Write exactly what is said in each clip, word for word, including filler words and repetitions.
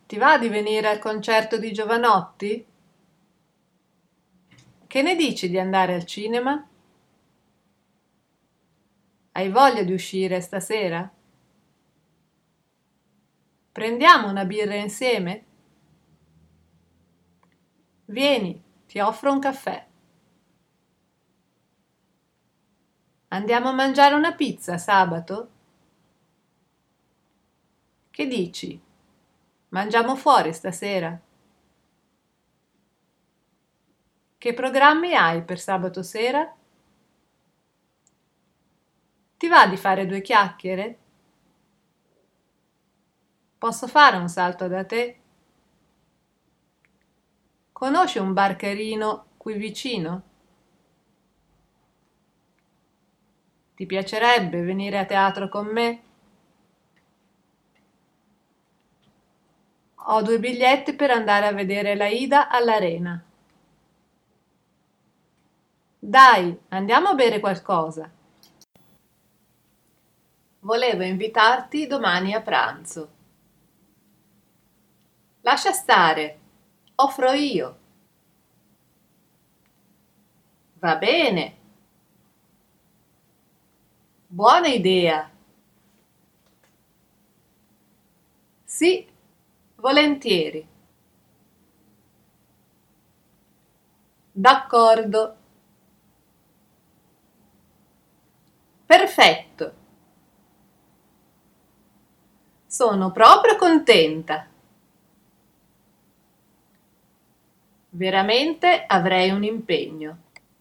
Ti va di venire al concerto di Jovanotti? Che ne dici di andare al cinema? Hai voglia di uscire stasera? Prendiamo una birra insieme? Vieni, ti offro un caffè. Andiamo a mangiare una pizza sabato? Che dici? Mangiamo fuori stasera? Che programmi hai per sabato sera? Ti va di fare due chiacchiere? Posso fare un salto da te? Conosci un bar carino qui vicino? Ti piacerebbe venire a teatro con me? Ho due biglietti per andare a vedere l'Aida all'Arena. Dai, andiamo a bere qualcosa. Volevo invitarti domani a pranzo. Lascia stare, offro io. Va bene. Buona idea. Sì, volentieri. D'accordo. Perfetto. Sono proprio contenta. Veramente avrei un impegno.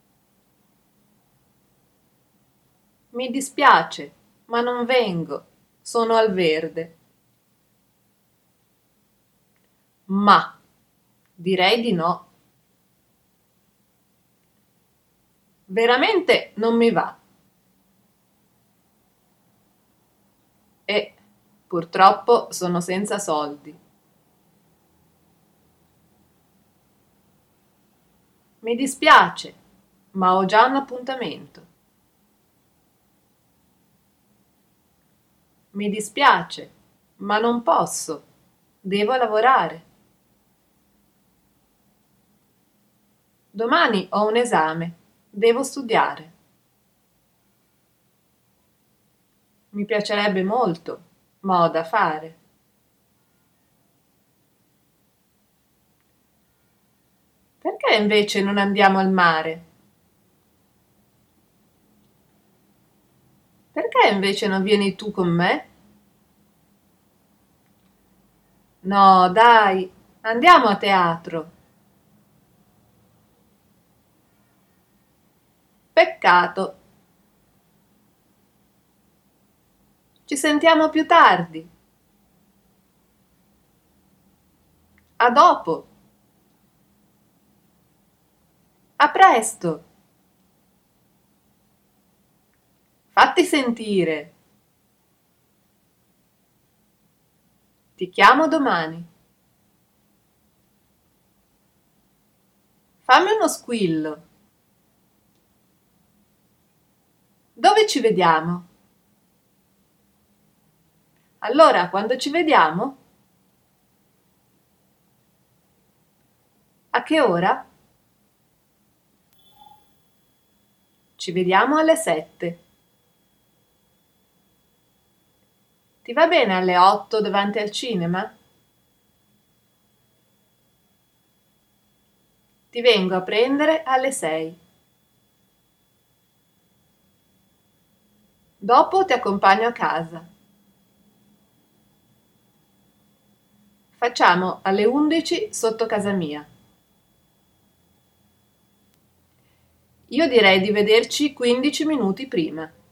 Mi dispiace, ma non vengo. Sono al verde. Ma direi di no. Veramente non mi va. E purtroppo sono senza soldi. Mi dispiace, ma ho già un appuntamento. Mi dispiace, ma non posso. Devo lavorare. Domani ho un esame. Devo studiare. Mi piacerebbe molto, ma ho da fare. Perché invece non andiamo al mare? Perché invece non vieni tu con me? No, dai, andiamo a teatro. Peccato. Ci sentiamo più tardi. A dopo. A presto. Fatti sentire. Ti chiamo domani. Fammi uno squillo. Dove ci vediamo? Allora, quando ci vediamo? A che ora? Ci vediamo alle sette. Ti va bene alle otto davanti al cinema? Ti vengo a prendere alle sei. Dopo ti accompagno a casa. Facciamo alle undici sotto casa mia. Io direi di vederci quindici minuti prima.